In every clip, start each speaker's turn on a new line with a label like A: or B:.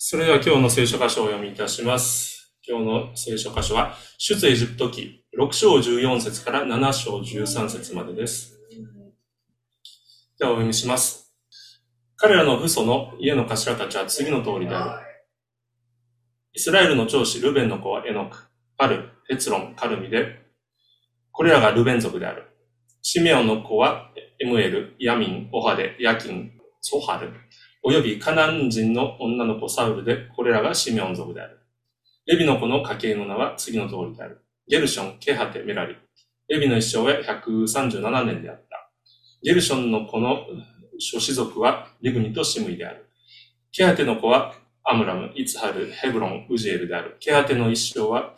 A: それでは今日の聖書箇所をお読みいたします。今日の聖書箇所は、出エジプト記6章14節から7章13節までです。ではお読みします。彼らの父祖の家の頭たちは次の通りである。イスラエルの長子ルベンの子はエノク、パル、ヘツロン、カルミで、これらがルベン族である。シメオンの子はエムエル、ヤミン、オハデ、ヤキン、ソハル、およびカナン人の女の子サウルで、これらがシメオン族である。レビの子の家系の名は次の通りである。ゲルション、ケハテ、メラリ。レビの一生は137年であった。ゲルションの子の諸子族はリブニとシムイである。ケハテの子はアムラム、イツハル、ヘブロン、ウジエルである。ケハテの一生は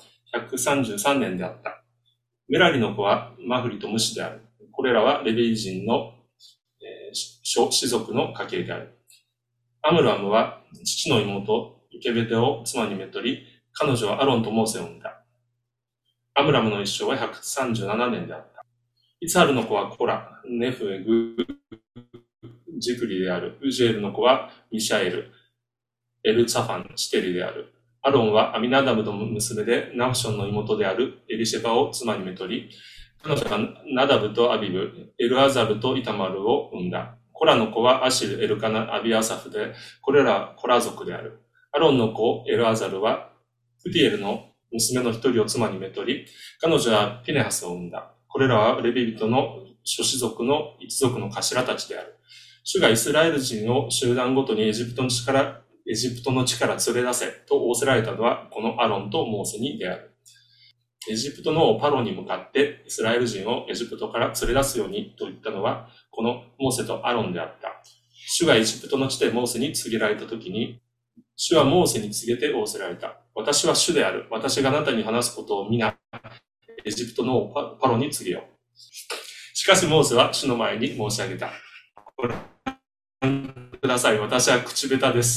A: 133年であった。メラリの子はマフリとムシである。これらはレビ人の諸子族の家系である。アムラムは父の妹、イケベテを妻にめとり、彼女はアロンとモーセを産んだ。アムラムの一生は137年であった。イツハルの子はコラ、ネフエグ、ジクリである。ウジエルの子はミシャエル、エルツァファン、シテリである。アロンはアミナダブの娘でナフションの妹であるエリシェバを妻にめとり、彼女がナダブとアビブ、エルアザルとイタマルを産んだ。コラの子はアシル、エルカナ、アビアサフで、これらコラ族である。アロンの子、エルアザルは、フディエルの娘の一人を妻にめとり、彼女はピネハスを産んだ。これらはレビ人の諸子族の一族の頭たちである。主がイスラエル人を集団ごとにエジプトの地から連れ出せと仰せられたのは、このアロンとモーセにである。エジプトのパロに向かってイスラエル人をエジプトから連れ出すようにと言ったのは、このモーセとアロンであった。主がエジプトの地でモーセに告げられたときに、主はモーセに告げて仰せられた。私は主である。私があなたに話すことを皆、エジプトのパロに告げよう。しかしモーセは主の前に申し上げた。これください。私は口下手です。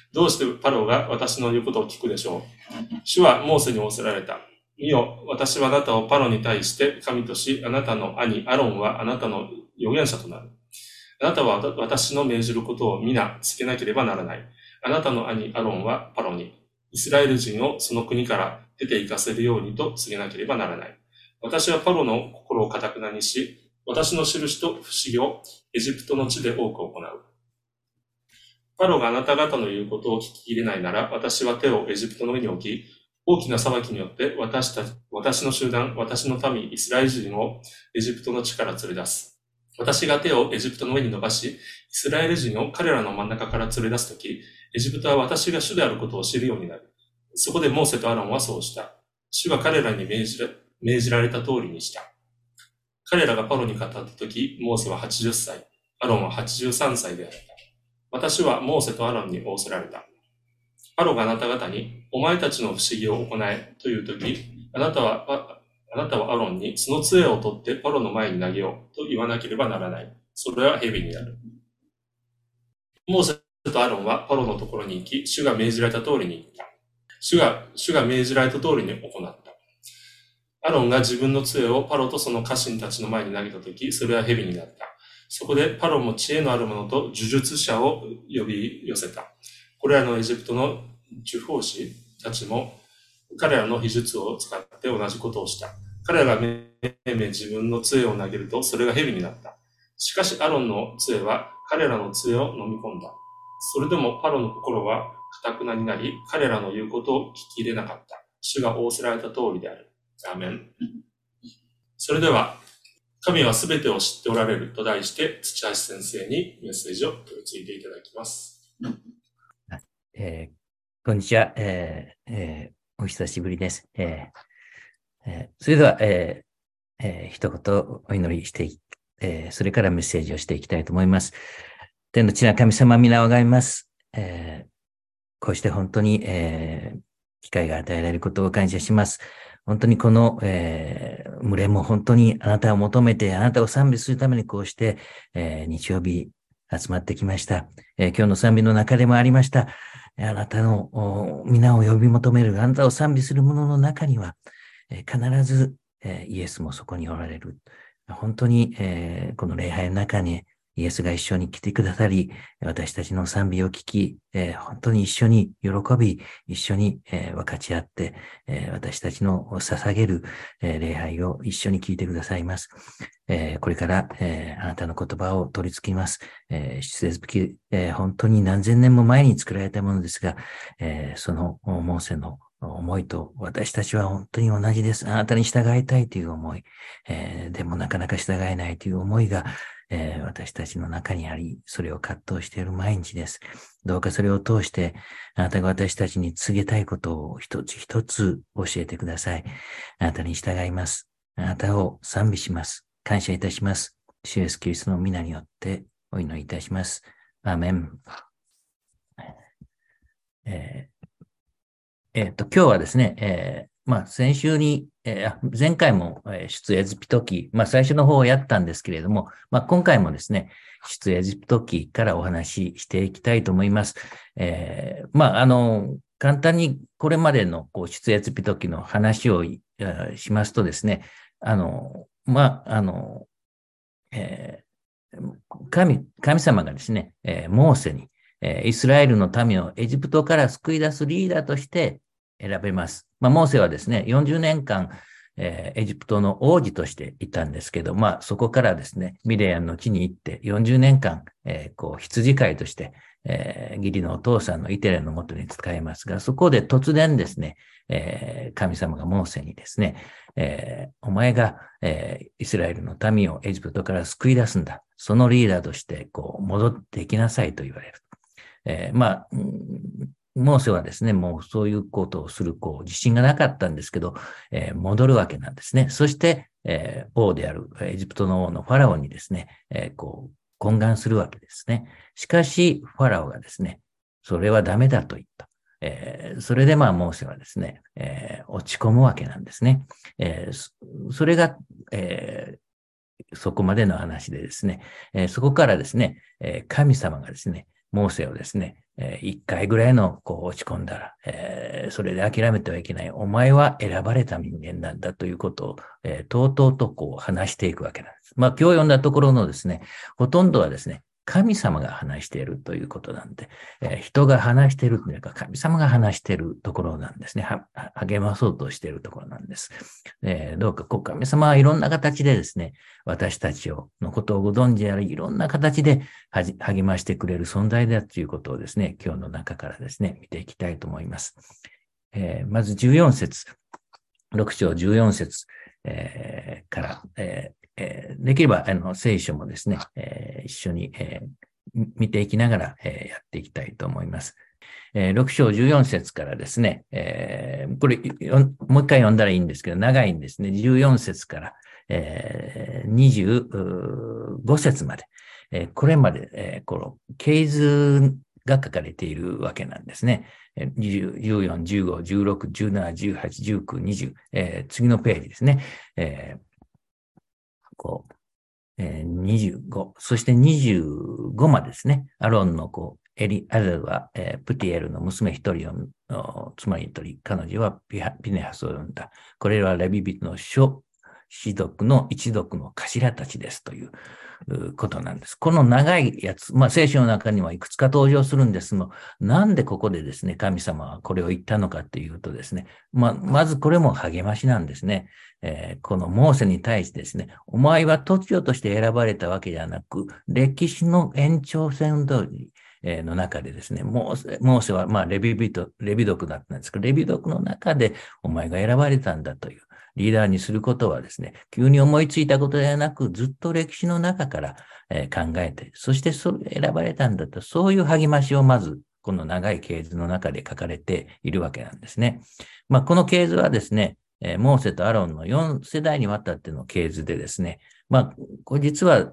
A: どうしてパロが私の言うことを聞くでしょう。主はモーセに仰せられた。見よ、私はあなたをパロに対して神とし、あなたの兄アロンはあなたの預言者となる。あなたは私の命じることを皆つけなければならない。あなたの兄アロンはパロに、イスラエル人をその国から出て行かせるようにと告げなければならない。私はパロの心を堅くなにし、私の印と不思議をエジプトの地で多く行う。パロがあなた方の言うことを聞き入れないなら、私は手をエジプトの上に置き、大きな裁きによって私の集団、私の民、イスラエル人をエジプトの地から連れ出す。私が手をエジプトの上に伸ばし、イスラエル人を彼らの真ん中から連れ出すとき、エジプトは私が主であることを知るようになる。そこでモーセとアロンはそうした。主が彼らに命じられた通りにした。彼らがパロに語ったとき、モーセは80歳、アロンは83歳であった。私はモーセとアロンに仰せられた。パロがあなた方に、お前たちの不思議を行えというとき、あなたはアロンにその杖を取ってパロの前に投げようと言わなければならない。それは蛇になる。モーセとアロンはパロのところに行き、主が命じられた通りに行った。主が命じられた通りに行った。アロンが自分の杖をパロとその家臣たちの前に投げたとき、それは蛇になった。そこでパロも知恵のある者と呪術者を呼び寄せた。これらのエジプトの呪法師たちも彼らの秘術を使って同じことをした。彼らが自分の杖を投げるとそれが蛇になった。しかしアロンの杖は彼らの杖を飲み込んだ。それでもパロの心は堅くなになり、彼らの言うことを聞き入れなかった。主が仰せられた通りである。アーメン。それでは、神はすべてを知っておられると題して、土橋先生にメッセージを取り次いでいただきます。
B: こんにちは、お久しぶりです。それでは、一言お祈りして、それからメッセージをしていきたいと思います。天の地な神様、皆をあがめます。こうして本当に、機会が与えられることを感謝します。本当にこの、群れも本当にあなたを求めて、あなたを賛美するためにこうして、日曜日集まってきました。今日の賛美の中でもありました。あなたの皆を呼び求める、あなたを賛美する者の中には、必ず、イエスもそこにおられる。本当に、この礼拝の中にイエスが一緒に来てくださり、私たちの賛美を聞き、本当に一緒に喜び、一緒に、分かち合って、私たちの捧げる、礼拝を一緒に聞いてくださいます。これから、あなたの言葉を取り付きます。出エジプト、本当に何千年も前に作られたものですが、そのモーセの思いと私たちは本当に同じです。あなたに従いたいという思い、でもなかなか従えないという思いが、私たちの中にあり、それを葛藤している毎日です。どうかそれを通して、あなたが私たちに告げたいことを一つ一つ教えてください。あなたに従います。あなたを賛美します。感謝いたします。主イエスキリストの皆によってお祈りいたします。アーメン。今日はですね、先週に、前回も出エジプト記、最初の方をやったんですけれども、今回もですね、出エジプト記からお話ししていきたいと思います。簡単にこれまでの出エジプト記の話をしますとですね、神様がですね、モーセに、イスラエルの民をエジプトから救い出すリーダーとして選べます。モーセはですね、40年間、エジプトの王子としていたんですけど、そこからですね、ミレアンの地に行って40年間、羊飼いとして、義理のお父さんのイテレのもとに仕えますが、そこで突然ですね、神様がモーセにですね、お前が、イスラエルの民をエジプトから救い出すんだ。そのリーダーとして戻っていきなさいと言われる。モーセはですね、もうそういうことをする自信がなかったんですけど、戻るわけなんですね。そして、王であるエジプトの王のファラオにですね、懇願するわけですね。しかし、ファラオがですね、それはダメだと言った。それでモーセはですね、落ち込むわけなんですね。それが、そこまでの話でですね、そこからですね、神様がですね、モーセをですね、一回ぐらいの落ち込んだら、それで諦めてはいけない。お前は選ばれた人間なんだということを、とうとうと話していくわけなんです。今日読んだところのですね、ほとんどはですね、神様が話しているということなんで、人が話しているというか、神様が話しているところなんですね。励まそうとしているところなんです。どうか神様はいろんな形でですね、私たちのことをご存知であり、いろんな形で励ましてくれる存在だということをですね、今日の中からですね、見ていきたいと思います。まず14節、6章14節、から、できれば聖書もですね、一緒に、見ていきながら、やっていきたいと思います。6章14節からですね、これもう一回読んだらいいんですけど、長いんですね。14節から、25節まで、これまで、この系図が書かれているわけなんですね。14、15、16、17、18、19、20、次のページですね。25、そして25までですね。アロンのアレルは、プティエルの娘一人を妻に取り、彼女はピネハスを呼んだ。これはレビ人の諸氏族の一族の頭たちですということなんです。この長いやつ、聖書の中にはいくつか登場するんですが、なんでここでですね、神様はこれを言ったのかっていうとですね、まずこれも励ましなんですね。このモーセに対してですね、お前は突如として選ばれたわけではなく、歴史の延長線通りの中でですね、モーセはレビ族だったんですけど、レビ族の中でお前が選ばれたんだという。リーダーにすることはですね、急に思いついたことではなく、ずっと歴史の中から考えて、そしてそれ選ばれたんだと、そういう励ましをまず、この長い系図の中で書かれているわけなんですね。この系図はですね、モーセとアロンの4世代にわたっての系図でですね、これ実は、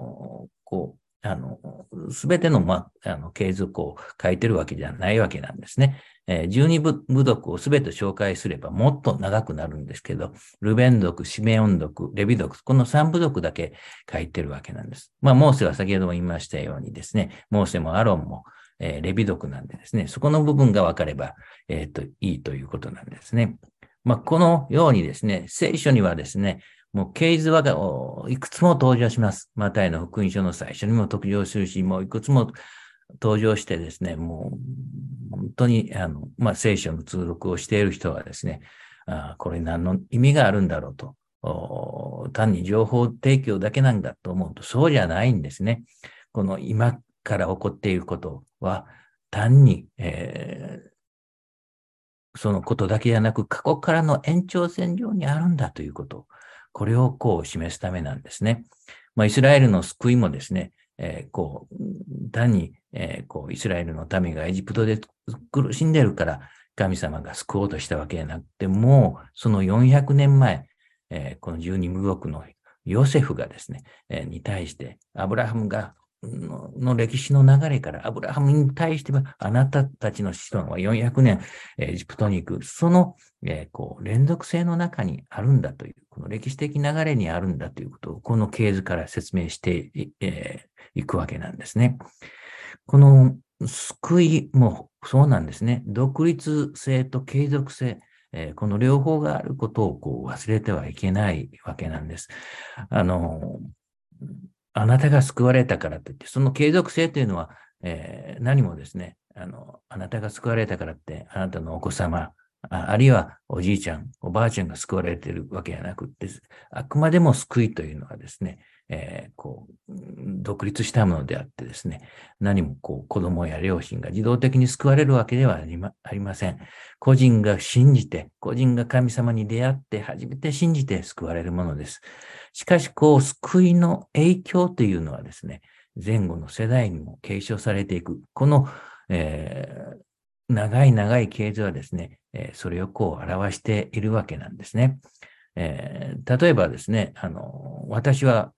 B: すべての、系図を書いてるわけじゃないわけなんですね。12部族をすべて紹介すればもっと長くなるんですけど、ルベン族、シメオン族、レビ族、この3部族だけ書いてるわけなんです。モーセは先ほども言いましたようにですね、モーセもアロンも、レビ族なんでですね、そこの部分が分かれば、いいということなんですね。このようにですね、聖書にはですね、 もう系図はいくつも登場します。マタイの福音書の最初にも登場するし、もういくつも登場してですね、もう本当に聖書の通読をしている人はですね、これ何の意味があるんだろうと、単に情報提供だけなんだと思うと、そうじゃないんですね。この今から起こっていることは、単に、そのことだけじゃなく、過去からの延長線上にあるんだということ、これをこう示すためなんですね。イスラエルの救いもですね、単に、イスラエルの民がエジプトで苦しんでいるから神様が救おうとしたわけじゃなくて、もうその400年前、この十二部族のヨセフがですね、に対してアブラハムがの歴史の流れからアブラハムに対してはあなたたちの子孫は400年エジプトに行く、その、連続性の中にあるんだという、この歴史的流れにあるんだということをこの系図から説明していくわけなんですね。この救いもそうなんですね。独立性と継続性、この両方があることを忘れてはいけないわけなんです。あなたが救われたからといって、その継続性というのは、何もですね、あなたが救われたからって、あなたのお子様、あるいはおじいちゃん、おばあちゃんが救われているわけじゃなくて、あくまでも救いというのはですね、独立したものであってですね、何も子供や両親が自動的に救われるわけではありません。個人が信じて、個人が神様に出会って初めて信じて救われるものです。しかし、救いの影響というのはですね、前後の世代にも継承されていく。この、長い長い系図はですね、それを表しているわけなんですね。例えばですね、私は、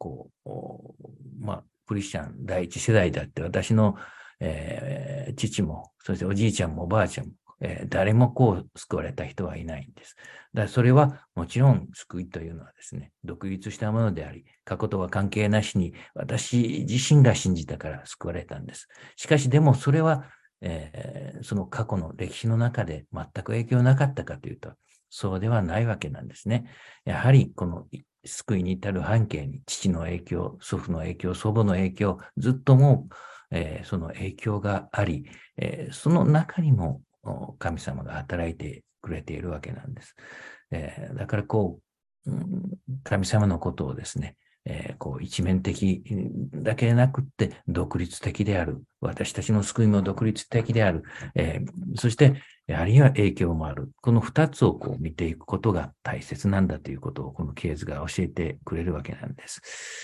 B: クリスチャン第一世代だって、私の、父も、そしておじいちゃんもおばあちゃんも、誰も救われた人はいないんです。だからそれはもちろん救いというのはですね、独立したものであり、過去とは関係なしに私自身が信じたから救われたんです。しかしでもそれは、その過去の歴史の中で全く影響なかったかというと、そうではないわけなんですね。やはりこの救いに至る背景に父の影響、祖父の影響、祖母の影響、ずっともう、その影響があり、その中にも神様が働いてくれているわけなんです。だから神様のことをですね、一面的だけでなくって独立的である。私たちの救いも独立的である。そして、あるいは影響もある。この二つを見ていくことが大切なんだということをこの系図が教えてくれるわけなんです。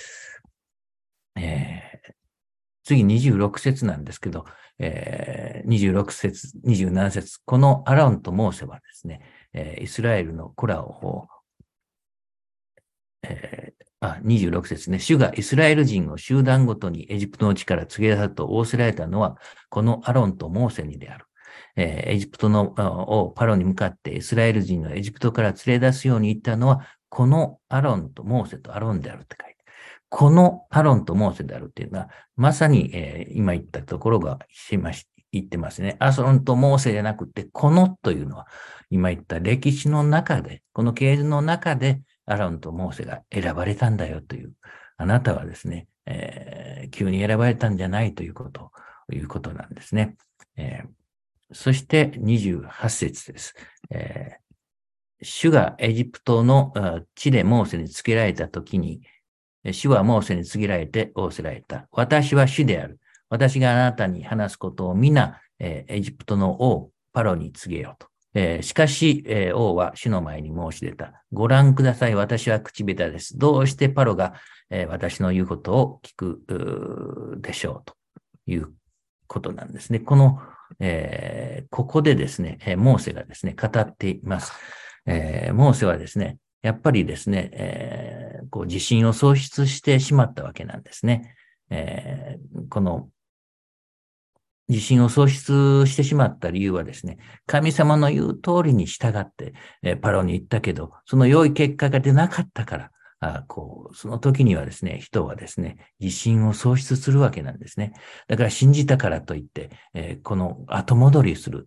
B: 次26節なんですけど、26節、27節、このアロンとモーセはですね、イスラエルの子らを、26節ね。主がイスラエル人を集団ごとにエジプトの地から告げ出すと仰せられたのは、このアロンとモーセにである。エジプトの王パロに向かってイスラエル人のエジプトから連れ出すように言ったのは、このアロンとモーセとアロンであるって書いて。このアロンとモーセであるっていうのは、まさに、今言ったところが言ってますね。アロンとモーセじゃなくて、このというのは、今言った歴史の中で、この系図の中で、アロンとモーセが選ばれたんだよという、あなたはですね、急に選ばれたんじゃないということなんですね。そして28節です。主がエジプトの地でモーセに告げられたときに、主はモーセに告げられて仰せられた。私は主である。私があなたに話すことを皆、エジプトの王、パロに告げようと。しかし、王は主の前に申し出た。ご覧ください。私は口下手です。どうしてパロが、私の言うことを聞くでしょうということなんですね。ここでですね、モーセがですね、語っています。モーセはですね、やっぱりですね、自信を喪失してしまったわけなんですね。この自信を喪失してしまった理由はですね、神様の言う通りに従って、パロに行ったけど、その良い結果が出なかったから、その時にはですね、人はですね、自信を喪失するわけなんですね。だから信じたからといって、この後戻りすると。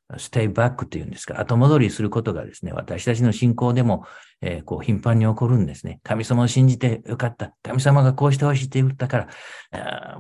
B: ステイバックというんですか、後戻りすることがですね、私たちの信仰でも、頻繁に起こるんですね。神様を信じてよかった。神様がこうしてほしいって言ったから、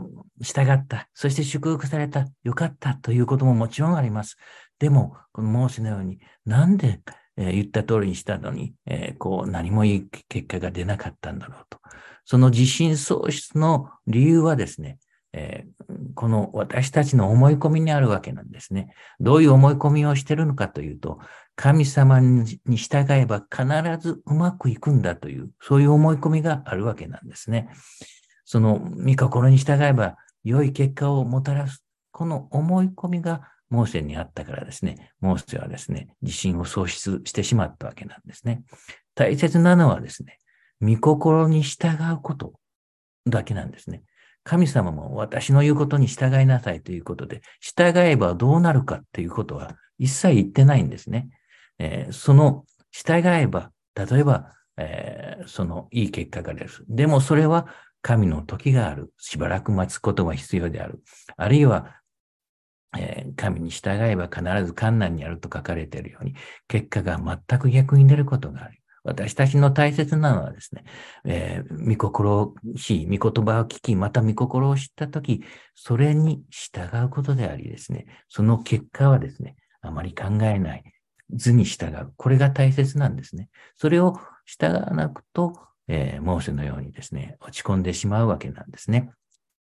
B: 従った。そして祝福された。よかったということももちろんあります。でも、このモーセのように、なんで、言った通りにしたのに、何もいい結果が出なかったんだろうと。その自信喪失の理由はですね、この私たちの思い込みにあるわけなんですね。どういう思い込みをしているのかというと、神様に従えば必ずうまくいくんだという、そういう思い込みがあるわけなんですね。その御心に従えば良い結果をもたらす、この思い込みがモーセにあったからですね、モーセはですね、自信を喪失してしまったわけなんですね。大切なのはですね、御心に従うことだけなんですね。神様も私の言うことに従いなさいということで、従えばどうなるかっていうことは一切言ってないんですね。その従えば、例えば、そのいい結果が出る。でもそれは神の時がある。しばらく待つことが必要である。あるいは、神に従えば必ず困難にあると書かれているように、結果が全く逆に出ることがある。私たちの大切なのはですね、御心をし、御言葉を聞き、また御心を知ったとき、それに従うことでありですね、その結果はですね、あまり考えない、図に従う。これが大切なんですね。それを従わなくと、モーセのようにですね、落ち込んでしまうわけなんですね。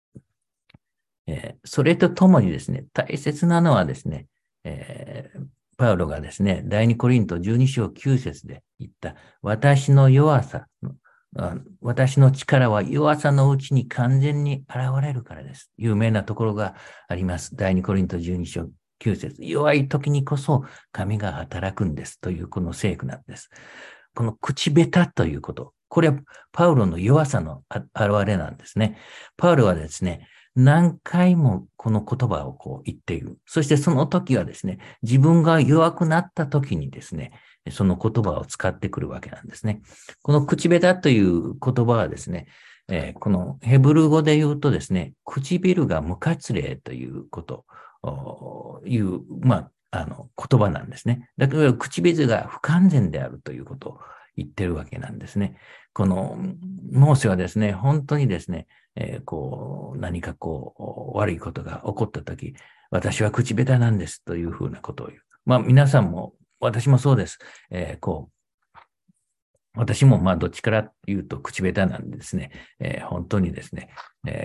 B: それとともにですね、大切なのはですね、パウロがですね、第二コリント12章9節で言った、私の弱さ、私の力は弱さのうちに完全に現れるからです。有名なところがあります。第二コリント12章9節。弱い時にこそ神が働くんですというこの聖句なんです。この口下手ということ。これはパウロの弱さの現れなんですね。パウロはですね、何回もこの言葉を言っている。そしてその時はですね、自分が弱くなった時にですね、その言葉を使ってくるわけなんですね。この口下手という言葉はですね、このヘブル語で言うとですね、唇が無活例というこという、言葉なんですね。だから唇が不完全であるということを言ってるわけなんですね。このモーセはですね、本当にですね、何か悪いことが起こったとき、私は口下手なんですというふうなことを言う。皆さんも、私もそうです。私もどっちから言うと口下手なんでですね、本当にですね、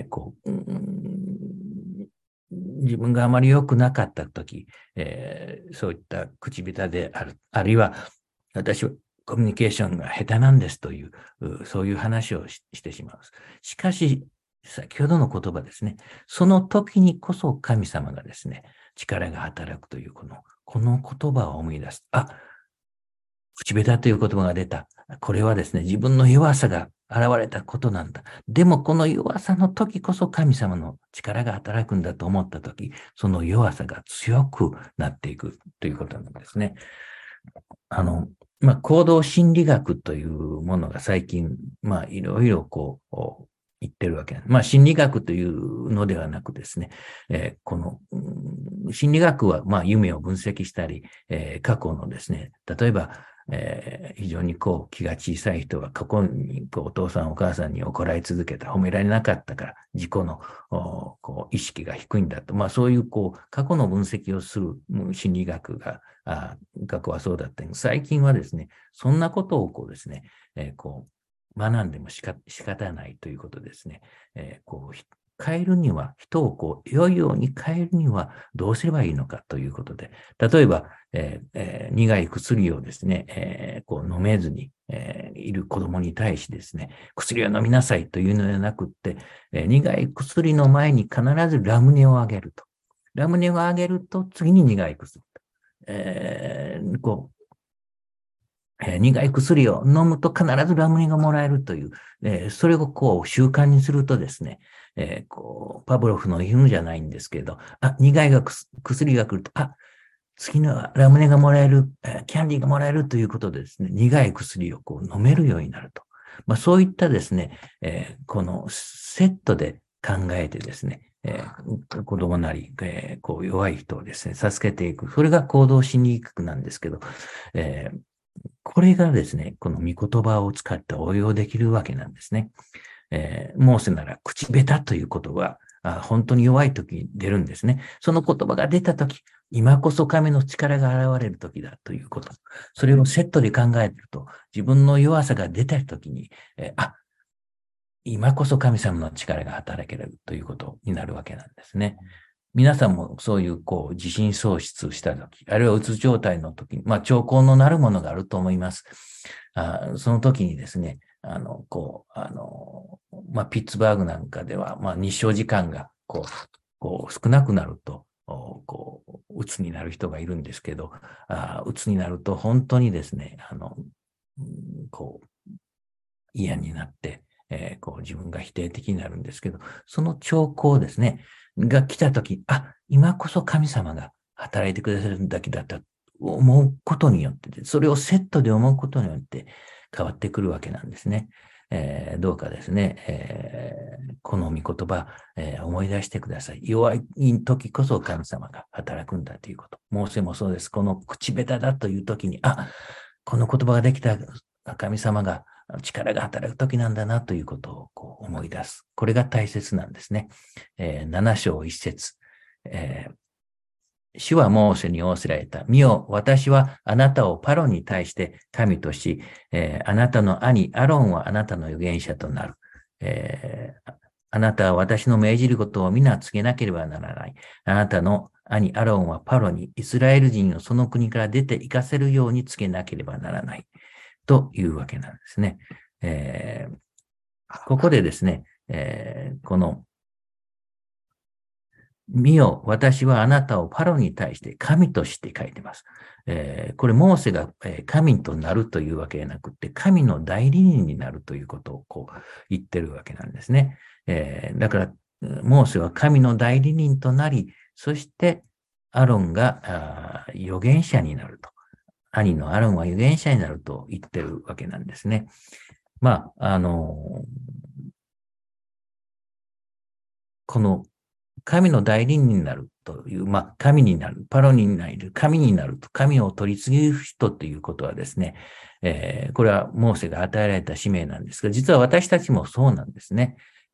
B: 自分があまり良くなかったとき、そういった口下手である、あるいは私はコミュニケーションが下手なんですという、そういう話をしてしまう。しかし、先ほどの言葉ですね。その時にこそ神様がですね、力が働くというこの言葉を思い出す。口下手という言葉が出た。これはですね、自分の弱さが現れたことなんだ。でもこの弱さの時こそ神様の力が働くんだと思った時、その弱さが強くなっていくということなんですね。行動心理学というものが最近、いろいろ言ってるわけなんです。心理学というのではなくですね、心理学は、夢を分析したり、過去のですね、例えば、非常に気が小さい人は過去にお父さんお母さんに怒られ続けた、褒められなかったから自己の意識が低いんだと。そういう過去の分析をする心理学が、過去はそうだったんです。最近はですね、そんなことをですね、学んでも仕方ないということですね。変えるには、人を良いように変えるにはどうすればいいのかということで、例えば、苦い薬をですね、飲めずに、いる子供に対しですね、薬を飲みなさいというのではなくって、苦い薬の前に必ずラムネをあげると。ラムネをあげると次に苦い薬。苦い薬を飲むと必ずラムネがもらえるという、それを習慣にするとですね、パブロフの犬じゃないんですけど、苦い薬が来ると、次のラムネがもらえる、キャンディーがもらえるということでですね、苦い薬を飲めるようになると。そういったですね、このセットで考えてですね、 子供なり、こう弱い人をですね、助けていく。それが行動心理学なんですけど、これがですね、この御言葉を使って応用できるわけなんですね。モーセなら口下手という言葉、本当に弱い時に出るんですね。その言葉が出た時、今こそ神の力が現れる時だということ。それをセットで考えていると、自分の弱さが出た時に、今こそ神様の力が働けるということになるわけなんですね。皆さんもそういう自信喪失した時、あるいはうつ状態の時に、兆候のなるものがあると思います。その時にですね、ピッツバーグなんかでは、日照時間が少なくなると、うつになる人がいるんですけど、うつになると本当にですね、嫌になって、自分が否定的になるんですけど、その兆候ですね、が来たとき、今こそ神様が働いてくださるだけだと思うことによって、それをセットで思うことによって変わってくるわけなんですね。どうかですね、この御言葉、思い出してください。弱い時こそ神様が働くんだということ。モーセもそうです。この口下手だという時に、この言葉ができた神様が力が働く時なんだなということを思い出す。これが大切なんですね。7章1節、主はモーセに仰せられた。見よ、私はあなたをパロに対して神とし、あなたの兄アロンはあなたの預言者となる。あなたは私の命じることを皆告げなければならない。あなたの兄アロンはパロにイスラエル人をその国から出て行かせるように告げなければならない。というわけなんですね。ここでですね、この見よ、私はあなたをパロに対して神として書いてます。これ、モーセが神となるというわけではなくて、神の代理人になるということを言ってるわけなんですね。だから、モーセは神の代理人となり、そしてアロンが預言者になると。兄のアロンは預言者になると言ってるわけなんですね。この神の代理人になるという、神になる、パロになる、神になると、神を取り次ぐ人ということはですね、これはモーセが与えられた使命なんですが、実は私たちもそうなんですね。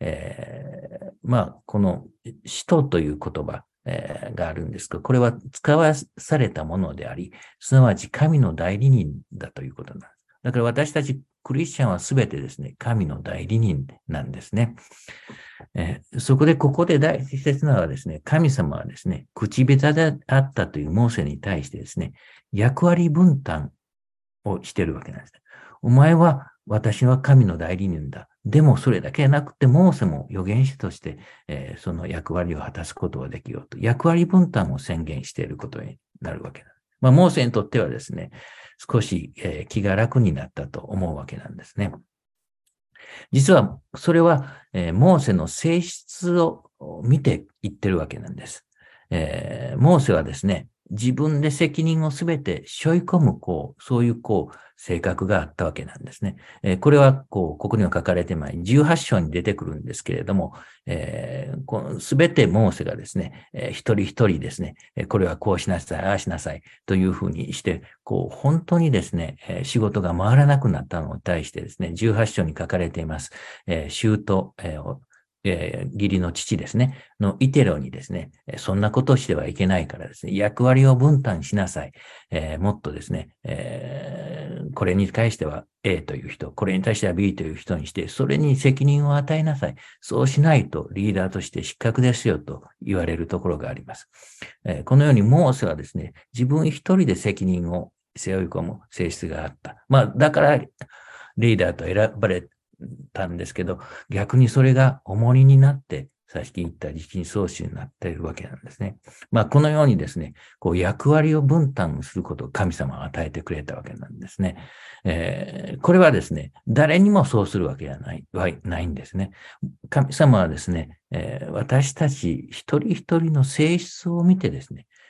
B: この使徒という言葉、があるんですが、これは使わされたものであり、すなわち神の代理人だということなんです。だから私たちクリスチャンはすべてですね、神の代理人なんですね。そこでここで大切なのはですね、神様はですね、口下手であったというモーセに対してですね、役割分担をしているわけなんです。お前は私は神の代理人だ。でもそれだけでなくて、モーセも預言者として、その役割を果たすことができようと、役割分担を宣言していることになるわけなんです。モーセにとってはですね、少し、気が楽になったと思うわけなんですね。実は、それは、モーセの性質を見て言ってるわけなんです。モーセはですね、自分で責任をすべて背負い込む、そういう性格があったわけなんですね。これは、ここには書かれてない18章に出てくるんですけれども、すべてモーセがですね、一人一人ですね、これはこうしなさい、ああしなさいというふうにして、本当にですね、仕事が回らなくなったのに対してですね、18章に書かれています、舅、義理の父ですね、のイテロにですね、そんなことをしてはいけないからですね、役割を分担しなさい。もっとですね、これに対しては A という人、これに対しては B という人にして、それに責任を与えなさい。そうしないとリーダーとして失格ですよと言われるところがあります。このようにモーセはですね、自分一人で責任を背負い込む性質があった。だからリーダーと選ばれたんですけど、逆にそれが重荷になって、さっき言った自信喪失になっているわけなんですね。このようにですね、役割を分担することを神様が与えてくれたわけなんですね。これはですね、誰にもそうするわけではないんですね。神様はですね、私たち一人一人の性質を見てですね、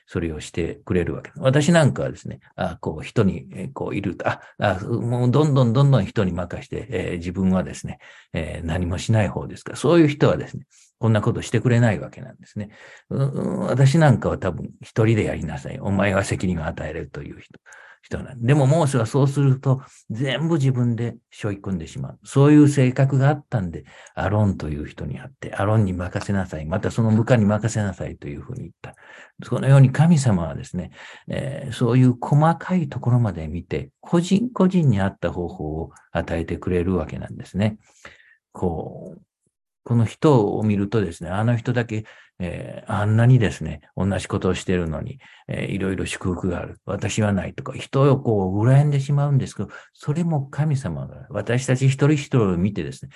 B: それをしてくれるわけ。私なんかはですね、人に、いると、もうどんどん人に任して、自分はですね、何もしない方ですから、そういう人はですね、こんなことしてくれないわけなんですね。私なんかは多分一人でやりなさい。お前は責任を与えるという人なんで。でもモーセはそうすると全部自分で背負い込んでしまう。そういう性格があったんで、アロンという人に会って、アロンに任せなさい。またその部下に任せなさいというふうに言った。そのように神様はですね、そういう細かいところまで見て、個人個人に合った方法を与えてくれるわけなんですね。この人を見るとですね、あの人だけ、あんなにですね、同じことをしているのに、いろいろ祝福がある。私はないとか、人を羨んでしまうんですけど、それも神様が私たち一人一人を見てですね、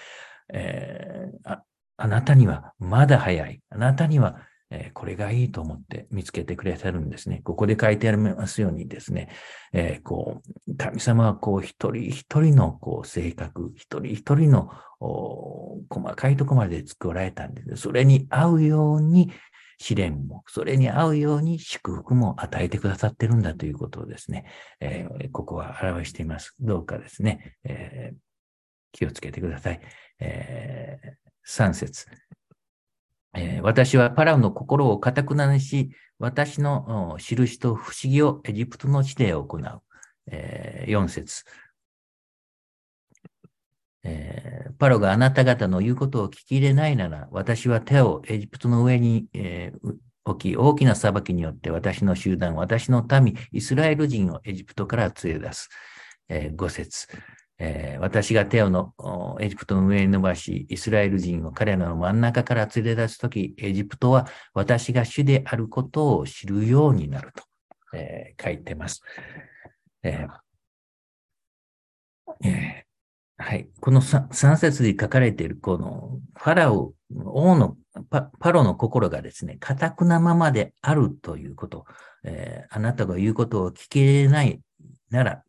B: あなたにはまだ早い。あなたには、これがいいと思って見つけてくれてるんですね。ここで書いてありますようにですね、神様は一人一人の性格、一人一人の細かいところまで作られたんです。それに合うように試練も、それに合うように祝福も与えてくださってるんだということをですね、ここは表しています。どうかですね、気をつけてください。3節、私はパラオの心を堅くなにし、私の印と不思議をエジプトの地で行う。4節、パロがあなた方の言うことを聞き入れないなら、私は手をエジプトの上に、置き、大きな裁きによって私の集団、私の民、イスラエル人をエジプトから連れ出す。5節、私が手をエジプトの上に伸ばし、イスラエル人を彼らの真ん中から連れ出すとき、エジプトは私が主であることを知るようになると、書いてます。はい。この3節に書かれている、このファラオ、パロの心がですね、堅くなままであるということ、あなたが言うことを聞き入れないなら、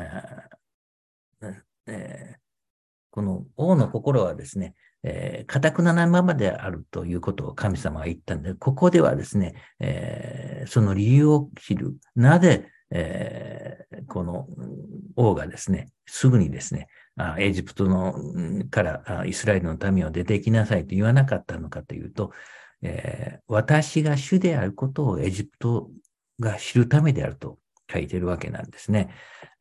B: この王の心はですね、堅くななままであるということを神様が言ったんで、ここではですね、その理由を知る。なぜ、この王がですね、すぐにですね、エジプトからイスラエルの民を出てきなさいと言わなかったのかというと、私が主であることをエジプトが知るためであると書いているわけなんですね。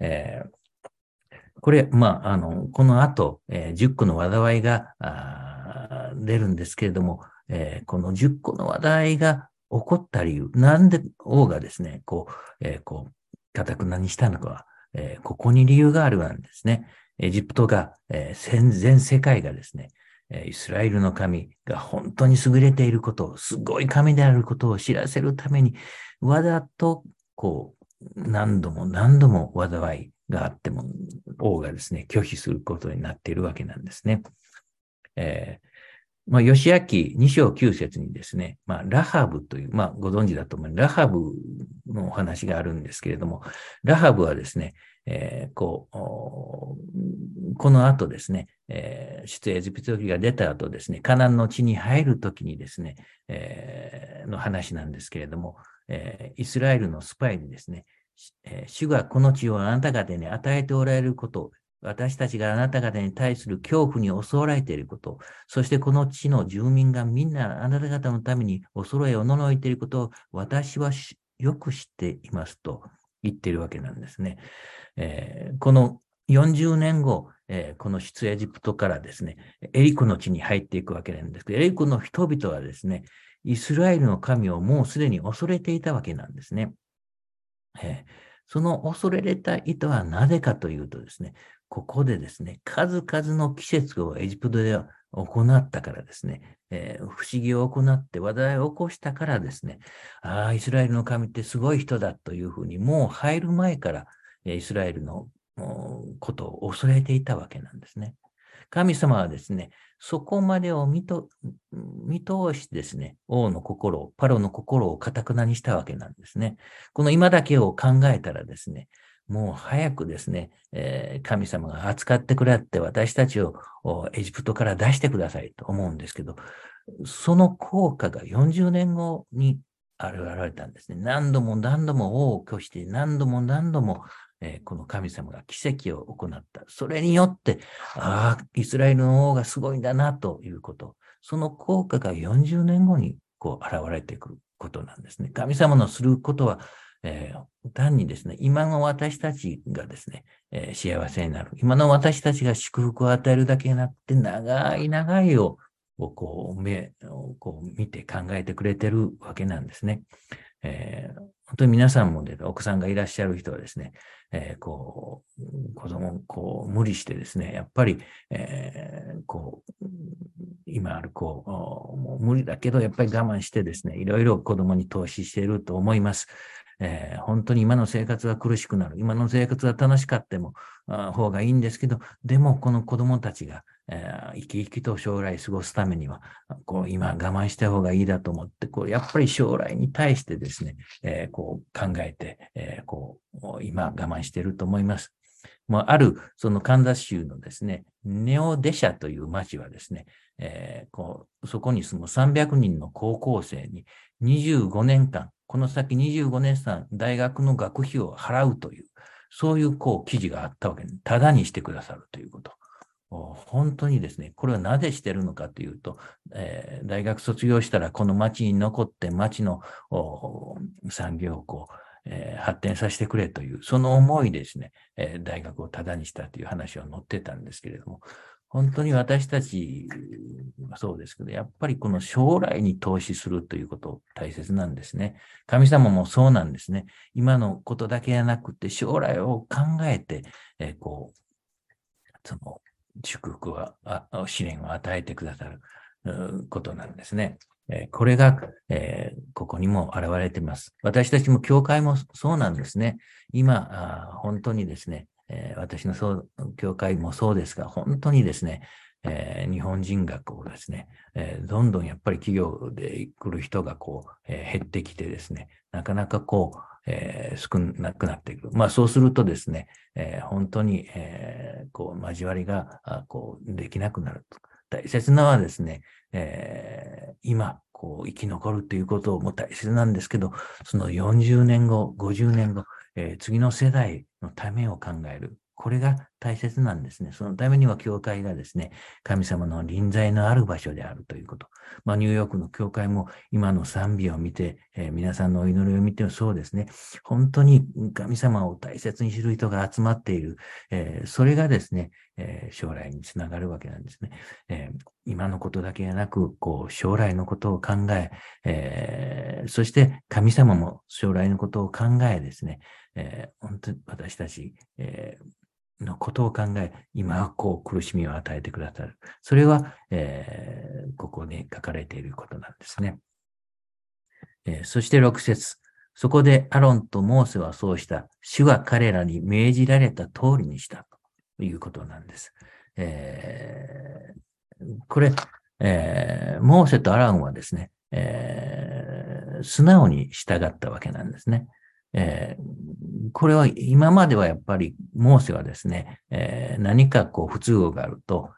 B: これ、この後、10個の災いが出るんですけれども、この10個の災いが起こった理由、なんで王がですね、堅くなにしたのか、ここに理由があるわけですね。エジプトが、全世界がですね、イスラエルの神が本当に優れていることを、すごい神であることを知らせるために、わざと、何度も何度も災いがあっても、王がですね、拒否することになっているわけなんですね。義明2章9節にですね、ラハブという、ご存知だと思う、ラハブのお話があるんですけれども、ラハブはですね、この後ですね、出エジプト記が出た後ですね、カナンの地に入るときにですね、の話なんですけれども、イスラエルのスパイにですね、主がこの地をあなた方に与えておられること、私たちがあなた方に対する恐怖に襲われていること、そしてこの地の住民がみんなあなた方のために恐れおののいていることを私はよく知っていますと言っているわけなんですね。この40年後、この出エジプトからですね、エリコの地に入っていくわけなんですけど、エリコの人々はですね、イスラエルの神をもうすでに恐れていたわけなんですね。その恐れれた意図はなぜかというとですね、ここでですね、数々の季節をエジプトでは行ったからですね、不思議を行って話題を起こしたからですね、イスラエルの神ってすごい人だというふうに、もう入る前からイスラエルのことを恐れていたわけなんですね。神様はですね、そこまでを見通してですね、王の心、パロの心を堅くなにしたわけなんですね。この今だけを考えたらですね、もう早くですね、神様が扱ってくれって私たちをエジプトから出してくださいと思うんですけど、その効果が40年後に現れたんですね。何度も何度も王を拒して、何度も何度も、この神様が奇跡を行った。それによって、イスラエルの王がすごいんだなということ。その効果が40年後にこう現れてくることなんですね。神様のすることは、単にですね、今の私たちがですね、幸せになる。今の私たちが祝福を与えるだけじゃなくて、長い長いをこう見て考えてくれてるわけなんですね。本当に皆さんもね、お子さんがいらっしゃる人はですね、子供を無理してですね、やっぱり、今あるもう無理だけど、やっぱり我慢してですね、いろいろ子供に投資していると思います。本当に今の生活は苦しくなる。今の生活は楽しかっても方がいいんですけど、でもこの子供たちが、生き生きと将来過ごすためには、今我慢した方がいいだと思って、やっぱり将来に対してですね、考えて、今我慢していると思います。ある、そのカンザス州のですね、ネオデシャという町はですね、そこに住む300人の高校生に25年間、この先25年間、大学の学費を払うという、そういう記事があったわけです。ただにしてくださるということ。本当にですね、これはなぜしてるのかというと、大学卒業したらこの町に残って町の産業を発展させてくれという、その思いでですね、大学をタダにしたという話を載ってたんですけれども、本当に私たちはそうですけど、やっぱりこの将来に投資するということ大切なんですね。神様もそうなんですね。今のことだけじゃなくて、将来を考えて、その祝福試練を与えてくださることなんですね。これが、ここにも現れています。私たちも教会もそうなんですね。今、本当にですね、私の教会もそうですが、本当にですね、日本人がですね、どんどんやっぱり企業で来る人が減ってきてですね、なかなか少なくなっていく。そうするとですね、本当に、交わりができなくなる。大切なのはですね、今、生き残るということも大切なんですけど、その40年後、50年後、次の世代のためを考える。これが大切なんですね。そのためには教会がですね、神様の臨在のある場所であるということ。ニューヨークの教会も今の賛美を見て、皆さんのお祈りを見てもそうですね。本当に神様を大切にする人が集まっている。それがですね、将来につながるわけなんですね。今のことだけでなく、将来のことを考え、そして神様も将来のことを考えですね、本当に私たち、のことを考え、今は苦しみを与えてくださる。それは、ここに書かれていることなんですね。そして6節。そこでアロンとモーセはそうした。主が彼らに命じられた通りにしたということなんです。これ、モーセとアランはですね、素直に従ったわけなんですね。これは今まではやっぱりモーセはですね、何か不都合があると、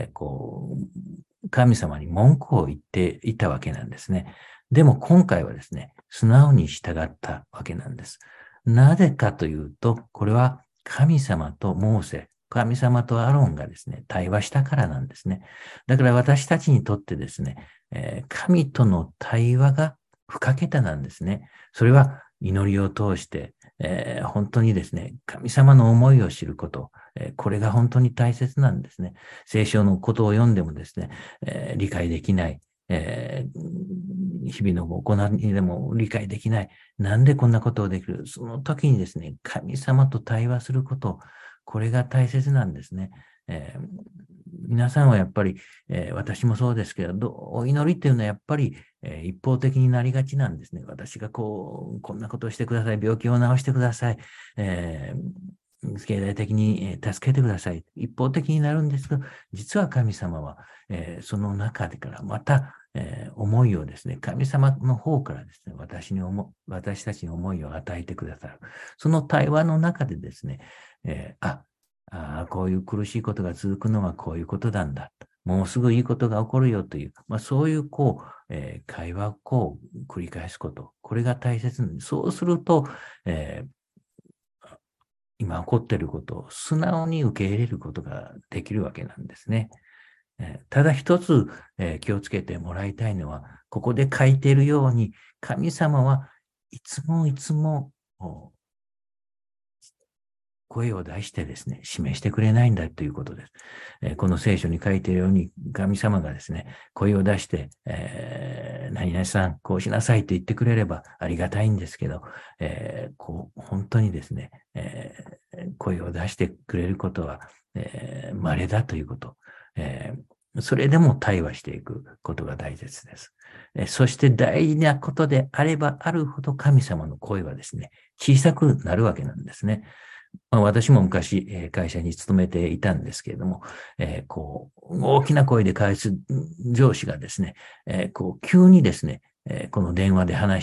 B: 神様に文句を言っていたわけなんですね。でも今回はですね、素直に従ったわけなんです。なぜかというと、これは神様とモーセ、神様とアロンがですね、対話したからなんですね。だから私たちにとってですね、神との対話が不可欠なんですね。それは祈りを通して、本当にですね、神様の思いを知ること、これが本当に大切なんですね。聖書のことを読んでもですね、理解できない、日々の行いでも理解できない。なんでこんなことをできる？その時にですね、神様と対話すること、これが大切なんですね。皆さんはやっぱり、私もそうですけど、お祈りっていうのはやっぱり、一方的になりがちなんですね。私がこんなことをしてください。病気を治してください。経済的に助けてください。一方的になるんですが、実は神様は、その中でからまた、思いをですね、神様の方からですね、私たちに思いを与えてくださる。その対話の中でですね、こういう苦しいことが続くのはこういうことなんだ。 もうすぐいいことが起こるよという、そういう、会話を繰り返すこと。これが大切なんです。そうすると、えー今起こっていることを素直に受け入れることができるわけなんですね。ただ一つ、気をつけてもらいたいのは、ここで書いているように、神様はいつもいつも声を出してですね、示してくれないんだということです。この聖書に書いているように、神様がですね、声を出して、何々さん、こうしなさいと言ってくれればありがたいんですけど、本当にですね、声を出してくれることは、稀だということ。それでも対話していくことが大切です。そして大事なことであればあるほど神様の声はですね、小さくなるわけなんですね。私も昔、会社に勤めていたんですけれども、大きな声で返す上司がですね、急にですね、この電話で話して、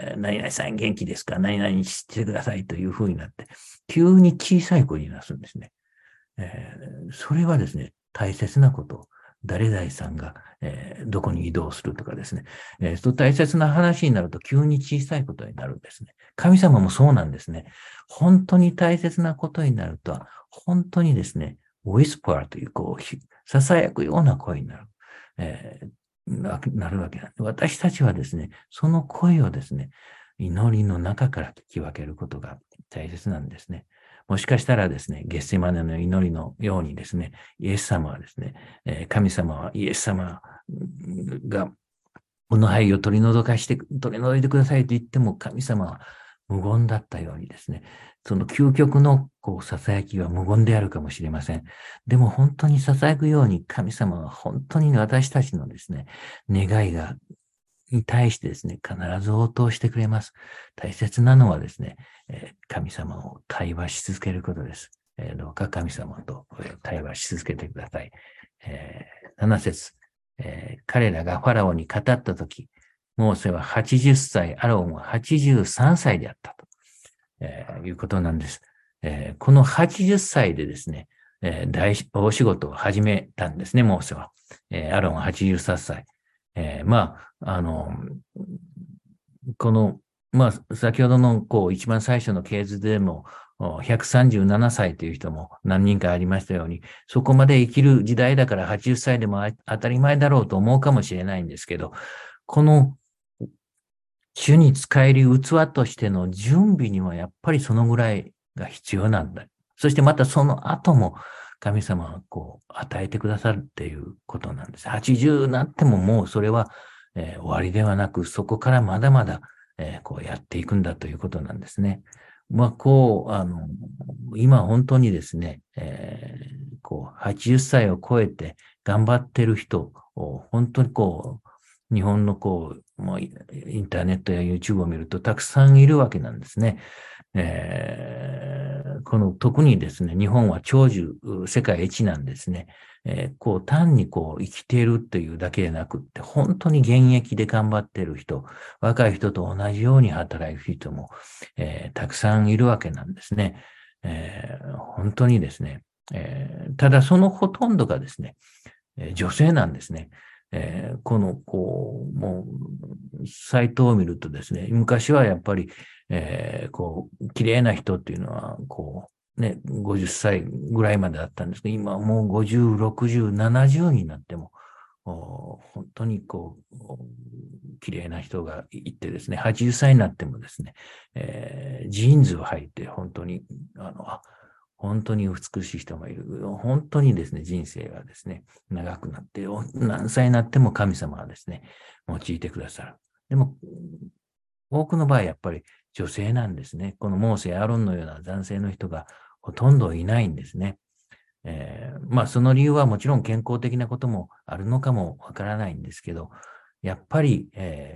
B: 何々さん元気ですか、何々してくださいというふうになって、急に小さい声になすんですね。それはですね、大切なこと。誰々さんが、どこに移動するとかですね、大切な話になると急に小さいことになるんですね。神様もそうなんですね。本当に大切なことになると、本当にですね、ウィスパーという、囁くような声になる。なるわけなんで、私たちはですね、その声をですね、祈りの中から聞き分けることが大切なんですね。もしかしたらですね、ゲッセマネの祈りのようにですね、イエス様はですね、神様はイエス様がこの灰を取り除いてくださいと言っても、神様は無言だったようにですね、その究極の囁きは無言であるかもしれません。でも本当に囁くように神様は本当に私たちのですね、願いに対してですね、必ず応答してくれます。大切なのはですね、神様を対話し続けることです。どうか神様と対話し続けてください。7節、彼らがファラオに語ったとき、モーセは80歳、アロンは83歳であったと、いうことなんです。この80歳でですね、大仕事を始めたんですね、モーセは。アロンは83歳。先ほどの、一番最初の系図でも、137歳という人も何人かありましたように、そこまで生きる時代だから80歳でも当たり前だろうと思うかもしれないんですけど、この主に使える器としての準備にはやっぱりそのぐらいが必要なんだ。そしてまたその後も神様は与えてくださるっていうことなんです。80になってももうそれは、終わりではなく、そこからまだまだ、やっていくんだということなんですね。今本当にですね、80歳を超えて頑張ってる人を本当に日本のもうインターネットや YouTube を見るとたくさんいるわけなんですね。特にですね、日本は長寿世界一なんですね。単に生きているっていうだけでなくって、本当に現役で頑張っている人、若い人と同じように働く人も、たくさんいるわけなんですね。本当にですね、ただそのほとんどがですね、女性なんですね。もう、サイトを見るとですね、昔はやっぱり、綺麗な人っていうのは、50歳ぐらいまでだったんですけど、今はもう50、60、70になっても、本当に綺麗な人がいてですね、80歳になってもですね、ジーンズを履いて、本当に美しい人もいる。本当にですね、人生がですね、長くなって、何歳になっても神様はですね、用いてくださる。でも、多くの場合、やっぱり女性なんですね。このモーセやアロンのような男性の人がほとんどいないんですね。その理由はもちろん健康的なこともあるのかもわからないんですけど、やっぱり、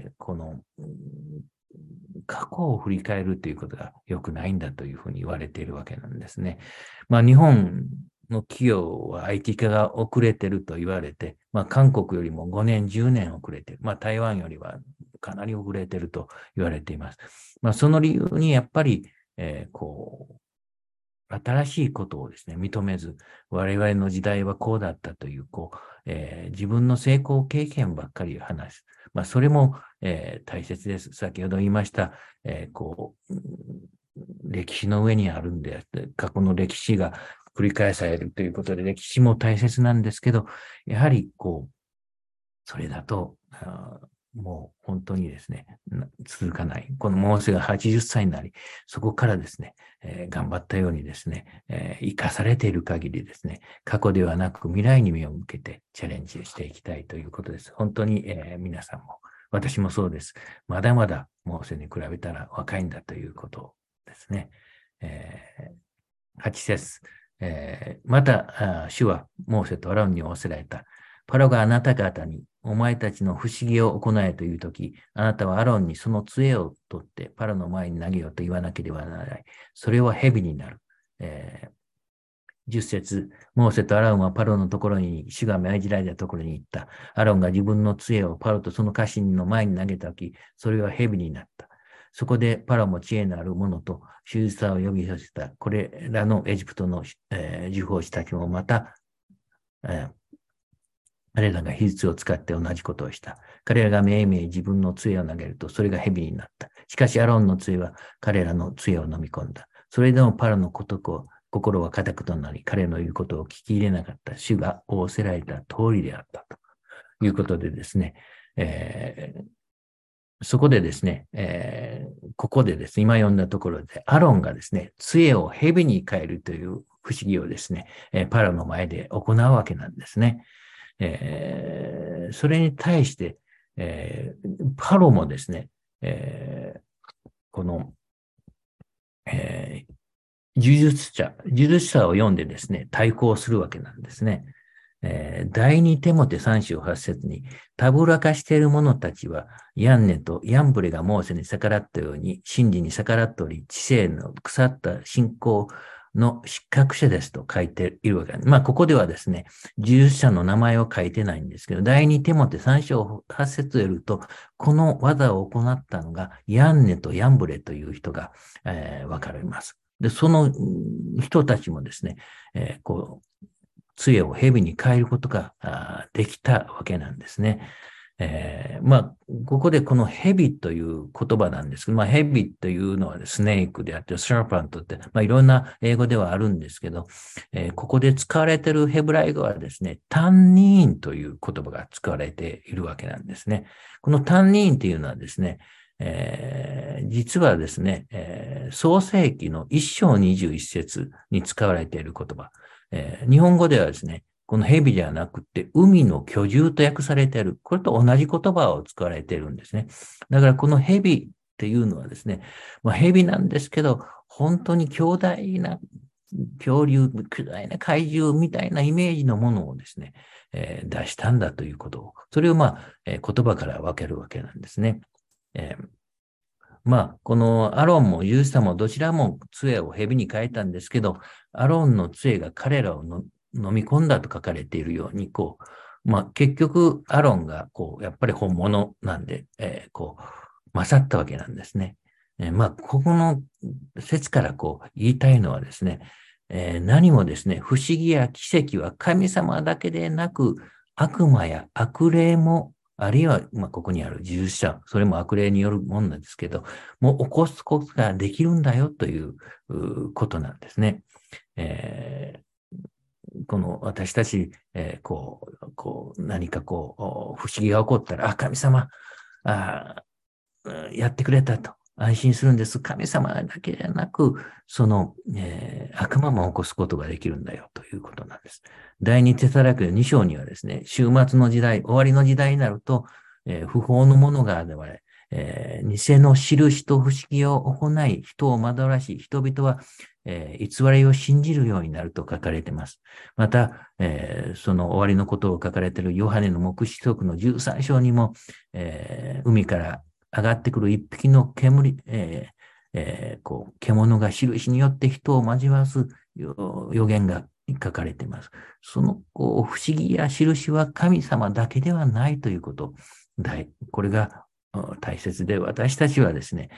B: 過去を振り返るということが良くないんだというふうに言われているわけなんですね。日本の企業は IT 化が遅れていると言われて、韓国よりも5年、10年遅れている。台湾よりはかなり遅れていると言われています。その理由にやっぱり、新しいことをですね、認めず、我々の時代はこうだったという、 自分の成功経験ばっかり話す。それも、大切です。先ほど言いました、歴史の上にあるんであって、過去の歴史が繰り返されるということで、歴史も大切なんですけど、やはりそれだと、もう本当にですね、続かない。このモーセが80歳になり、そこからですね、頑張ったようにですね、生かされている限りですね、過去ではなく未来に目を向けてチャレンジしていきたいということです。本当に、皆さんも、私もそうです。まだまだモーセに比べたら若いんだということですね。8節、また、主はモーセとアロンに仰せられた。パロがあなた方にお前たちの不思議を行えというとき、あなたはアロンにその杖を取ってパロの前に投げようと言わなければならない。それは蛇になる。10節、モーセとアロンはパロのところに、主が命じられたところに行った。アロンが自分の杖をパロとその家臣の前に投げたとき、それは蛇になった。そこでパロも知恵のある者と手術者を呼び寄せた。これらのエジプトの、呪法師たちもまた、彼らが秘術を使って同じことをした。彼らがめいめい自分の杖を投げると、それが蛇になった。しかしアロンの杖は彼らの杖を飲み込んだ。それでもパロの心は固くとなり、彼の言うことを聞き入れなかった。主が仰せられた通りであったということでですね、そこでですね、ここでですね、今読んだところで、アロンがですね、杖を蛇に変えるという不思議をですね、パロの前で行うわけなんですね。それに対して、パロもですね、この、呪術者を読んでですね、対抗するわけなんですね。第二テモテ3章8節に、たぶらかしている者たちは、ヤンネとヤンブレがモーセに逆らったように、真理に逆らっており、知性の腐った信仰の失格者ですと書いているわけなんです。ここではですね、従者の名前を書いてないんですけど、第二テモテ3章8節を得ると、この技を行ったのが、ヤンネとヤンブレという人が、わかります。で、その人たちもですね、杖を蛇に変えることができたわけなんですね。ここでこの蛇という言葉なんですけど、蛇というのはスネークであって、サーパントって、いろんな英語ではあるんですけど、ここで使われているヘブライ語はですね、タンニーンという言葉が使われているわけなんですね。このタンニーンというのはですね、実はですね、創世記の1章21節に使われている言葉。日本語ではですね、この蛇ではなくて、海の巨獣と訳されている。これと同じ言葉を使われているんですね。だからこの蛇っていうのはですね、蛇なんですけど、本当に巨大な恐竜、巨大な怪獣みたいなイメージのものをですね、出したんだということを、それを言葉から分けるわけなんですね。このアロンもユースタもどちらも杖を蛇に変えたんですけど、アロンの杖が彼らを飲み込んだと書かれているように、結局アロンがやっぱり本物なんで、勝ったわけなんですね。ここの説から言いたいのはですね、何もですね、不思議や奇跡は神様だけでなく、悪魔や悪霊もあるいは、ここにある従者、それも悪霊によるものなんですけど、もう起こすことができるんだよということなんですね。この私たち、何か不思議が起こったら、神様、やってくれたと安心するんです。神様だけではなく、悪魔も起こすことができるんだよということなんです。第二テサラク2章にはですね、終末の時代、終わりの時代になると、不法のものが現れ、偽の印と不思議を行い、人を惑わし、人々は、偽りを信じるようになると書かれています。また、その終わりのことを書かれているヨハネの黙示録の13章にも、海から上がってくる一匹の獣が印によって人を交わす予言が書かれています。その不思議や印は神様だけではないということ。これが大切で、私たちはですね、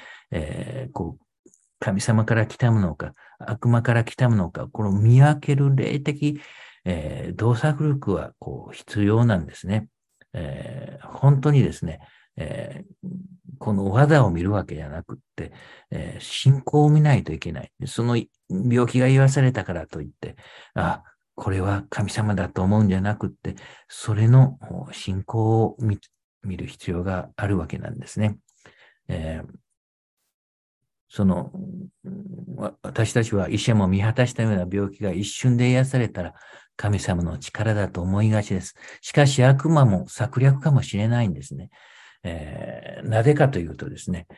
B: 神様から来たものか、悪魔から来たものか、この見分ける霊的洞察力はこう必要なんですね。本当にですね、この技を見るわけじゃなくって、信仰を見ないといけない。その病気が言わされたからといって、これは神様だと思うんじゃなくって、それの信仰を見る必要があるわけなんですね。私たちは医者も見果たしたような病気が一瞬で癒されたら神様の力だと思いがちです。しかし悪魔も策略かもしれないんですね。なぜかというとですね、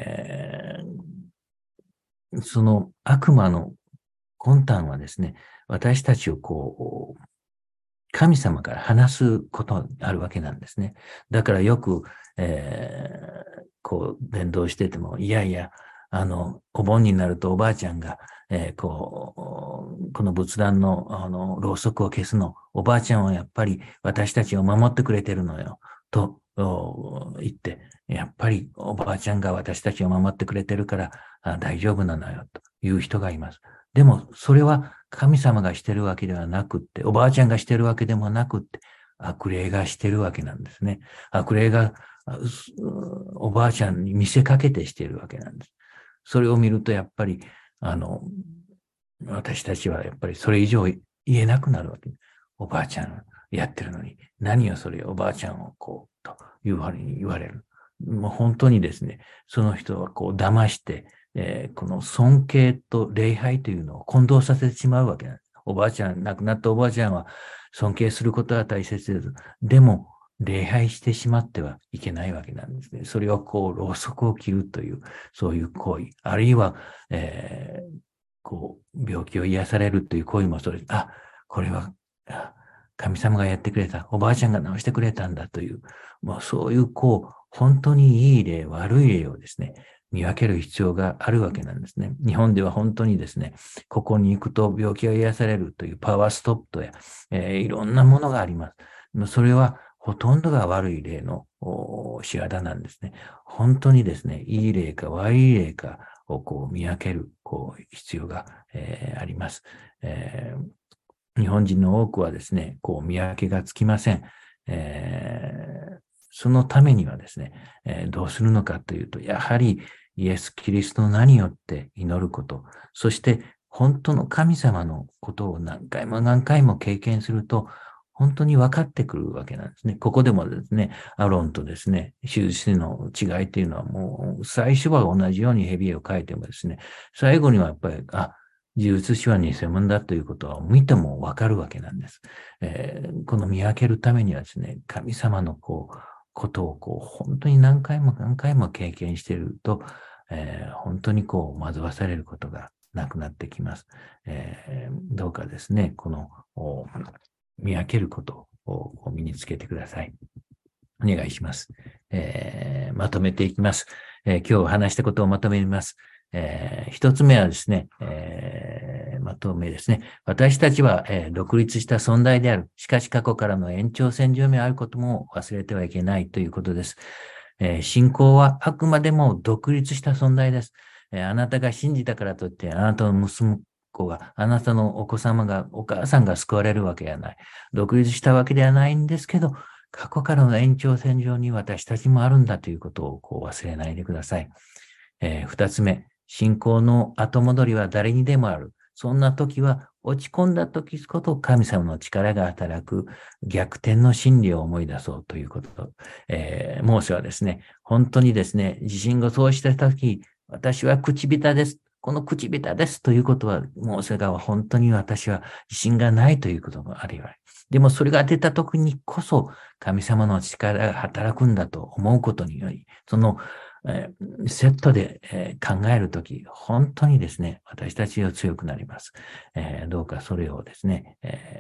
B: その悪魔の魂胆はですね、私たちをこう、神様から話すことがあるわけなんですね。だからよく、こう、伝道してても、いやいや、お盆になるとおばあちゃんが、この仏壇の、ろうそくを消すの、おばあちゃんはやっぱり私たちを守ってくれてるのよ、と言って、やっぱりおばあちゃんが私たちを守ってくれてるから大丈夫なのよ、という人がいます。でも、それは神様がしてるわけではなくって、おばあちゃんがしてるわけでもなくって、悪霊がしてるわけなんですね。悪霊がおばあちゃんに見せかけてしているわけなんです。それを見ると、やっぱり、私たちはやっぱりそれ以上言えなくなるわけ。おばあちゃんやってるのに、何をそれおばあちゃんをこう、というふうに言われる。もう本当にですね、その人はこう騙して、この尊敬と礼拝というのを混同させてしまうわけなんです。おばあちゃん、亡くなったおばあちゃんは尊敬することは大切です。でも、礼拝してしまってはいけないわけなんですね。それをこう、ろうそくを切るという、そういう行為、あるいは、こう、病気を癒されるという行為もそれ、これは、神様がやってくれた、おばあちゃんが治してくれたんだという、もうそういう、こう、本当にいい例、悪い例をですね、見分ける必要があるわけなんですね。日本では本当にですね、ここに行くと病気が癒されるというパワーストップや、いろんなものがあります。それはほとんどが悪い例の仕業なんですね。本当にですね、いい例か悪い例かをこう見分ける必要が、あります。日本人の多くはですね、こう見分けがつきません。そのためにはですね、どうするのかというと、やはりイエス・キリストの名によって祈ること、そして本当の神様のことを何回も何回も経験すると、本当に分かってくるわけなんですね。ここでもですね、アロンとですね、印の違いっていうのはもう、最初は同じように蛇を描いてもですね、最後にはやっぱり、呪術師は偽物だということは見ても分かるわけなんです。この見分けるためにはですね、神様のことを本当に何回も何回も経験していると、本当に惑わされることがなくなってきます。どうかですね、この見分けることを身につけてください。お願いします。まとめていきます。今日話したことをまとめます。一つ目はですね、まとめですね。私たちは、独立した存在である。しかし過去からの延長線上にあることも忘れてはいけないということです。信仰はあくまでも独立した存在です。あなたが信じたからといって、あなたの娘子が、あなたのお子様が、お母さんが救われるわけではない。独立したわけではないんですけど、過去からの延長線上に私たちもあるんだということを忘れないでください。二つ目、信仰の後戻りは誰にでもある。そんな時は落ち込んだ時こそ神様の力が働く逆転の真理を思い出そうということと、モーセはですね、本当にですね、地震がそうした時、私は口下手です。この口下手ですということは、モーセが本当に私は自信がないということもあるよ。でもそれが出た時にこそ神様の力が働くんだと思うことにより、そのセットで考えるとき、本当にですね、私たちは強くなります。どうかそれをですね、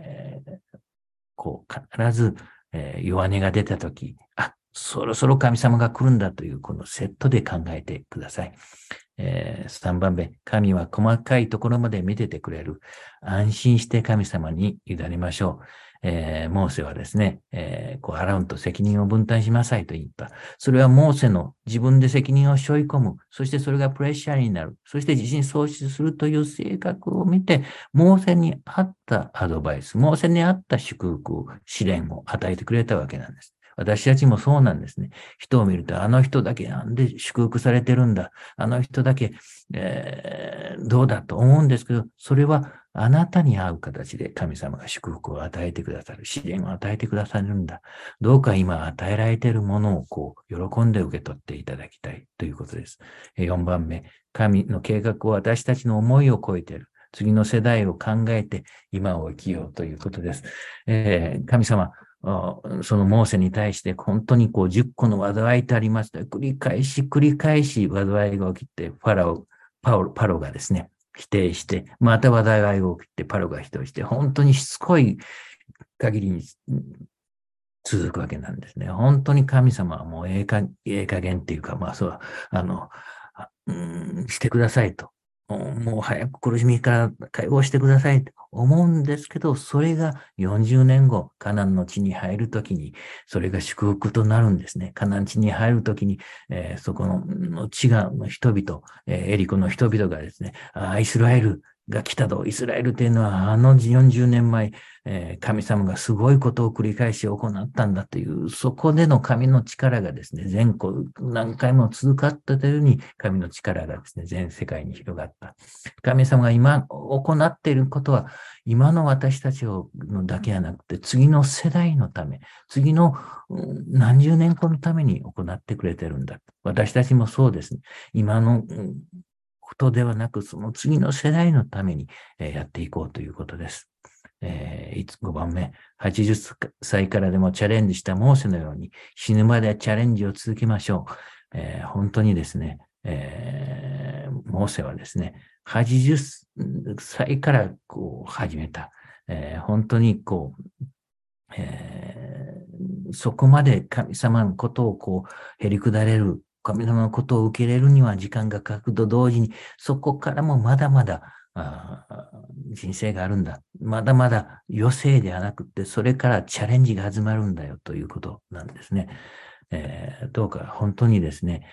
B: 必ず弱音が出たとき、そろそろ神様が来るんだというこのセットで考えてください。3番目、神は細かいところまで見ててくれる。安心して神様に委ねましょモーセはですね、アロンと責任を分担しなさいと言った。それはモー背の自分で責任を背負い込む。そしてそれがプレッシャーになる。そして自信喪失するという性格を見て、モーセに合ったアドバイス、モーセに合った祝福、試練を与えてくれたわけなんです。私たちもそうなんですね。人を見ると、あの人だけなんで祝福されてるんだ。あの人だけ、どうだと思うんですけど、それはあなたに合う形で神様が祝福を与えてくださる、試練を与えてくださるんだ。どうか今与えられているものを喜んで受け取っていただきたいということです。4番目、神の計画を私たちの思いを超えている。次の世代を考えて今を生きようということです。神様、そのモーセに対して本当に10個の災いとありました。繰り返し災いが起きて、パロがですね、否定して、また災いが起きて、パロが否定して、本当にしつこい限りに続くわけなんですね。本当に神様はもうええ加減っていうか、してくださいと。もう早く苦しみから解放してくださいと思うんですけど、それが40年後、カナンの地に入るときに、それが祝福となるんですね。カナン地に入るときに、そこの地の人々、エリコの人々がですね、イスラエルが来たと。イスラエルというのは40年前、神様がすごいことを繰り返し行ったんだという、そこでの神の力がですね、何回も続かったというように、神の力がですね、全世界に広がった。神様が今行っていることは、今の私たちだけじゃなくて、次の世代のため、次の何十年後のために行ってくれてるんだ。私たちもそうですね。今のことではなく、その次の世代のためにやっていこうということです。5番目、80歳からでもチャレンジしたモーセのように死ぬまでチャレンジを続けましょう。本当にですね、モーセはですね、80歳から始めた。本当にそこまで神様のことをへりくだれる、神様のことを受け入れるには時間がかかると同時に、そこからもまだまだ人生があるんだ。まだまだ余生ではなくて、それからチャレンジが始まるんだよということなんですね。どうか本当にですね、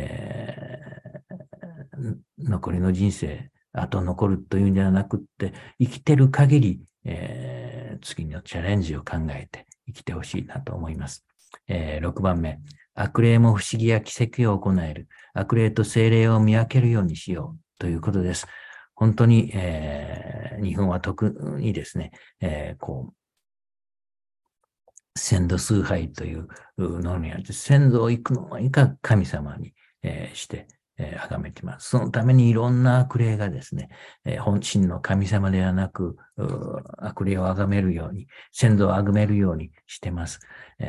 B: 残りの人生、あと残るというんではなくって、生きてる限り、次のチャレンジを考えて生きてほしいなと思います。6番目、悪霊も不思議や奇跡を行える。悪霊と精霊を見分けるようにしようということです。本当に、日本は特にですね、先祖崇拝というのにあって、先祖を行くのはいか神様に、して、崇めています。そのためにいろんな悪霊がですね、本心の神様ではなく、悪霊を崇めるように、先祖を崇めるようにしています。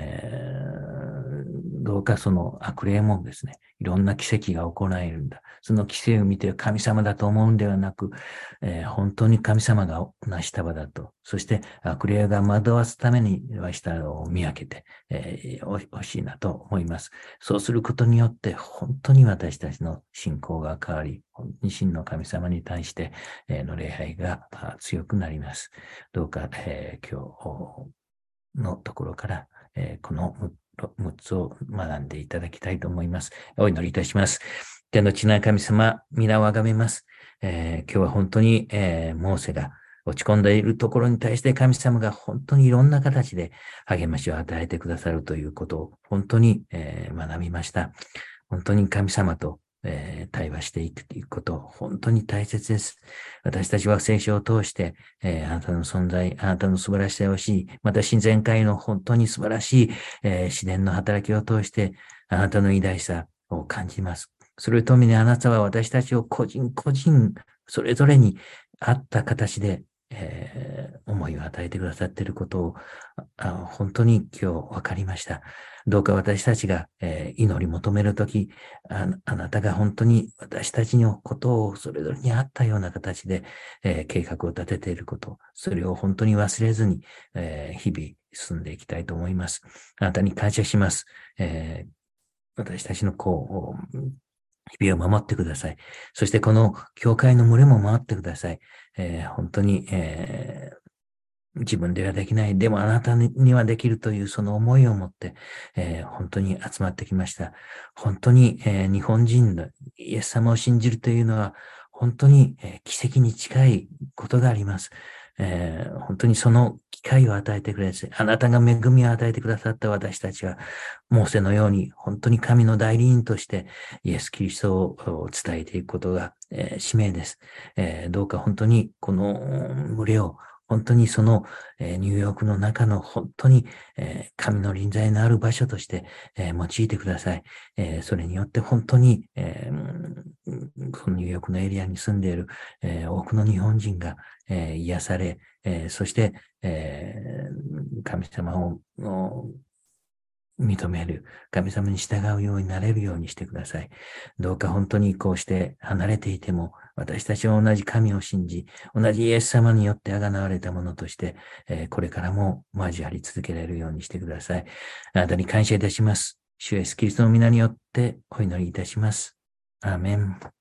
B: どうかその悪霊もですね、いろんな奇跡が行えるんだ。その奇跡を見て神様だと思うんではなく、本当に神様が成した場だと。そして悪霊が惑わすためにしたを見分けてほしいなと思います。そうすることによって本当に私たちの信仰が変わり、真の神様に対しての礼拝が強くなります。どうか今日のところから、この6つを学んでいただきたいと思います。お祈りいたします。天の地な神様、皆をあがめます。今日は本当に、モーセが落ち込んでいるところに対して神様が本当にいろんな形で励ましを与えてくださるということを本当に、学びました。本当に神様と対話していくということ、本当に大切です。私たちは聖書を通して、あなたの存在、あなたの素晴らしさを知り、また親善会の本当に素晴らしい、自然の働きを通して、あなたの偉大さを感じます。それとともにあなたは私たちを個人個人、それぞれに合った形で、思いを与えてくださっていることを本当に今日分かりました。どうか私たちが、祈り求めるとき、あなたが本当に私たちのことをそれぞれに合ったような形で、計画を立てていること、それを本当に忘れずに、日々進んでいきたいと思います。あなたに感謝します。私たちの日々を守ってください。そしてこの教会の群れも守ってください。本当に、 自分ではできない。でもあなたにはできるというその思いを持って、本当に集まってきました。本当に、日本人のイエス様を信じるというのは、本当に、奇跡に近いことがあります。本当にその機会を与えてくれて、あなたが恵みを与えてくださった私たちは、モーセのように本当に神の代理人としてイエス・キリストを伝えていくことが、使命です。どうか本当にこの群れを本当にその、ニューヨークの中の本当に、神の臨在のある場所として、用いてください。それによって本当に、このニューヨークのエリアに住んでいる、多くの日本人が、癒され、そして、神様を認める、神様に従うようになれるようにしてください。どうか本当にこうして離れていても、私たちは同じ神を信じ、同じイエス様によって贖われたものとして、これからも交わり続けられるようにしてください。あなたに感謝いたします。主イエスキリストの皆によってお祈りいたします。アーメン。